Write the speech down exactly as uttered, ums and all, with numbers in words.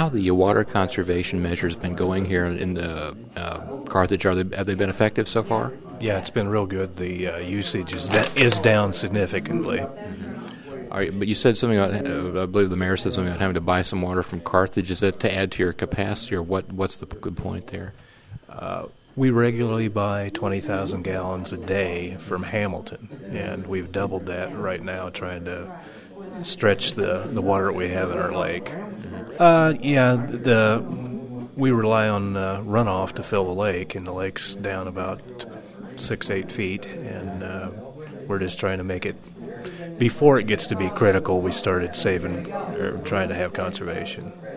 the water conservation measures been going here in the uh, Carthage? Are they, have they been effective so far? Yeah, it's been real good. The uh, usage is da- is down significantly. All right, but you said something about, uh, I believe the mayor said something about having to buy some water from Carthage. Is that to add to your capacity, or what? What's the good point there? Uh, we regularly buy twenty thousand gallons a day from Hamilton, and we've doubled that right now, trying to stretch the, the water that we have in our lake. Uh, yeah, the we rely on uh, runoff to fill the lake, and the lake's down about six, eight feet, and uh, we're just trying to make it, before it gets to be critical, we started saving, or trying to have conservation.